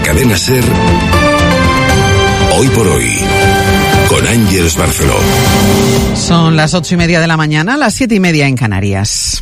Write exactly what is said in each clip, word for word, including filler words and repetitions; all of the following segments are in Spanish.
Cadena SER, Hoy por Hoy, con Ángeles Barceló. Son las ocho y media de la mañana, las siete y media en Canarias.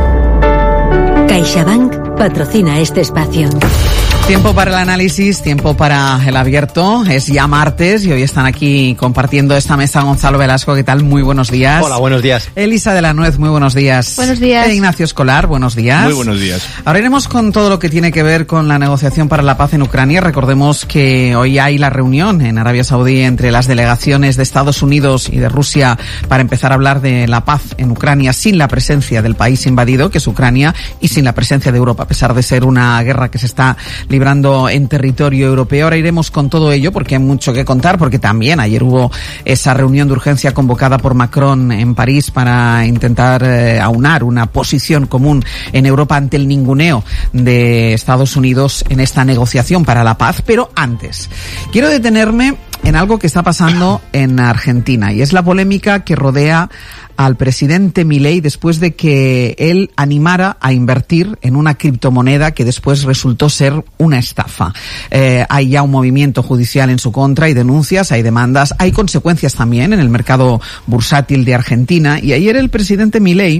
CaixaBank patrocina este espacio. Tiempo para el análisis, tiempo para el abierto. Es ya martes y hoy están aquí compartiendo esta mesa Gonzalo Velasco. ¿Qué tal? Muy buenos días. Hola, buenos días. Elisa de la Nuez, muy buenos días. Buenos días. E Ignacio Escolar, buenos días. Muy buenos días. Ahora iremos con todo lo que tiene que ver con la negociación para la paz en Ucrania. Recordemos que hoy hay la reunión en Arabia Saudí entre las delegaciones de Estados Unidos y de Rusia para empezar a hablar de la paz en Ucrania sin la presencia del país invadido, que es Ucrania, y sin la presencia de Europa, a pesar de ser una guerra que se está librando en territorio europeo. Ahora iremos con todo ello porque hay mucho que contar, porque también ayer hubo esa reunión de urgencia convocada por Macron en París para intentar eh, aunar una posición común en Europa ante el ninguneo de Estados Unidos en esta negociación para la paz. Pero antes, quiero detenerme en algo que está pasando en Argentina, y es la polémica que rodea al presidente Milei después de que él animara a invertir en una criptomoneda que después resultó ser una estafa. Eh, hay ya un movimiento judicial en su contra, hay denuncias, hay demandas, hay consecuencias también en el mercado bursátil de Argentina, y ayer el presidente Milei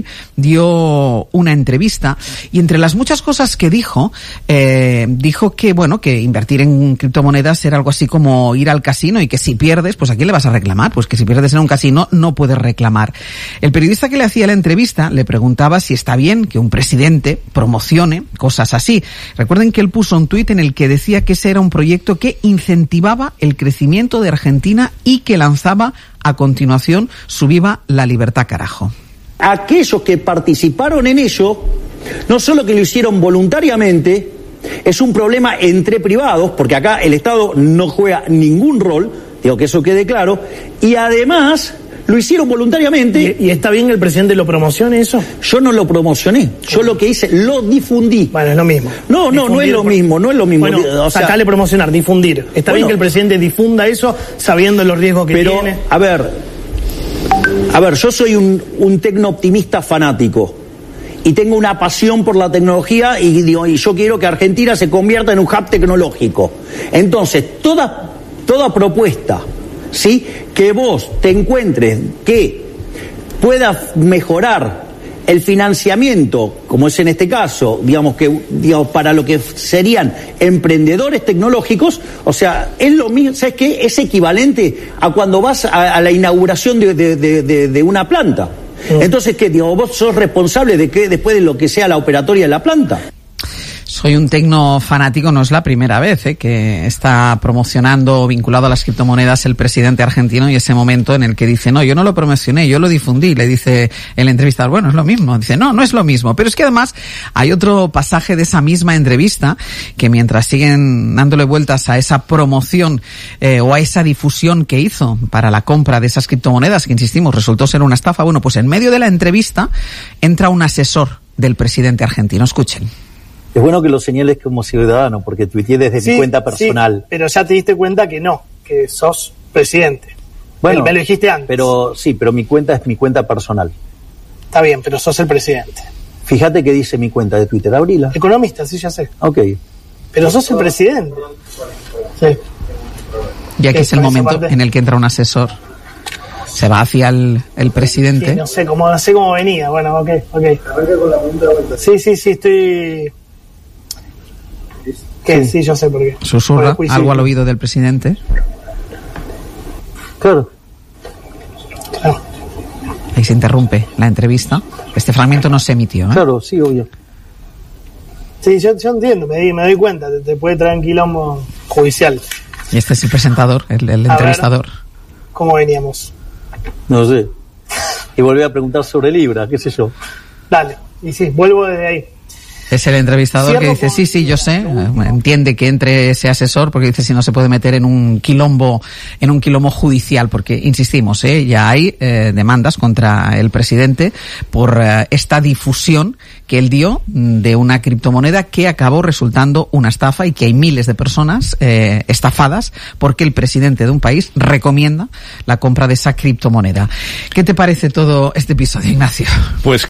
dio una entrevista y entre las muchas cosas que dijo, eh, dijo que, bueno, que invertir en criptomonedas era algo así como ir al casino y que si pierdes, pues ¿a quién le vas a reclamar? Pues que si pierdes en un casino no puedes reclamar. El periodista que le hacía la entrevista le preguntaba si está bien que un presidente promocione cosas así. Recuerden que él puso un tuit en el que decía que ese era un proyecto que incentivaba el crecimiento de Argentina y que lanzaba a continuación su Viva la Libertad carajo. Aquellos que participaron en ello, no solo que lo hicieron voluntariamente, es un problema entre privados, porque acá el Estado no juega ningún rol, digo que eso quede claro, y además lo hicieron voluntariamente. ¿Y, y está bien que el presidente lo promocione eso? Yo no lo promocioné, yo lo que hice, lo difundí. Bueno, es lo mismo. No, no, difundir no es lo por... mismo, no es lo mismo. Bueno, o sea, sacale promocionar, difundir. Está bueno, bien que el presidente difunda eso sabiendo los riesgos que pero, tiene. Pero, a ver, a ver, yo soy un, un tecnooptimista fanático y tengo una pasión por la tecnología y, digo, y yo quiero que Argentina se convierta en un hub tecnológico. Entonces, toda, toda propuesta, ¿sí?, que vos te encuentres que pueda mejorar el financiamiento, como es en este caso, digamos que digamos para lo que serían emprendedores tecnológicos, o sea, es lo mismo, ¿sabes qué? Es equivalente a cuando vas a, a la inauguración de, de, de, de, de una planta. Mm. Entonces, ¿qué? Digo, vos sos responsable de que después de lo que sea la operatoria de la planta. Soy un tecno fanático, no es la primera vez ¿eh? que está promocionando, vinculado a las criptomonedas, el presidente argentino, y ese momento en el que dice, no, yo no lo promocioné, yo lo difundí. Le dice el entrevistador, bueno, es lo mismo. Dice, no, no es lo mismo. Pero es que además hay otro pasaje de esa misma entrevista que mientras siguen dándole vueltas a esa promoción eh, o a esa difusión que hizo para la compra de esas criptomonedas, que insistimos, resultó ser una estafa, bueno, pues en medio de la entrevista entra un asesor del presidente argentino. Escuchen. Es bueno que lo señales como ciudadano, porque tuiteé desde sí, mi cuenta personal. Sí, pero ya te diste cuenta que no, que sos presidente. Bueno, me lo dijiste antes. Pero sí, pero mi cuenta es mi cuenta personal. Está bien, pero sos el presidente. Fíjate que dice mi cuenta de Twitter, abrila. Economista, sí, ya sé. Ok. Pero sos el presidente. Sí. Y aquí es el momento en el que entra un asesor. Se va hacia el, el presidente. Sí, no sé cómo, no sé cómo venía. Bueno, ok, ok. Sí, sí, sí, estoy... ¿Qué? Sí, yo sé por qué. Susurra por algo al oído del presidente. Claro. Claro. Ahí se interrumpe la entrevista. Este fragmento no se emitió, ¿eh? Claro, sí, obvio. Sí, yo, yo entiendo, me, me doy cuenta. Te, te puede traer un quilombo judicial. Y este es el presentador, el, el entrevistador. Ver, ¿cómo veníamos? No sé. Y volví a preguntar sobre Libra, qué sé yo. Dale, y sí, vuelvo desde ahí. Es el entrevistador Cierro que dice, sí, sí, yo sé, entiende que entre ese asesor, porque dice si no se puede meter en un quilombo, en un quilombo judicial, porque insistimos, eh, ya hay eh, demandas contra el presidente por eh, esta difusión que él dio de una criptomoneda que acabó resultando una estafa y que hay miles de personas eh, estafadas porque el presidente de un país recomienda la compra de esa criptomoneda. ¿Qué te parece todo este episodio, Ignacio? Pues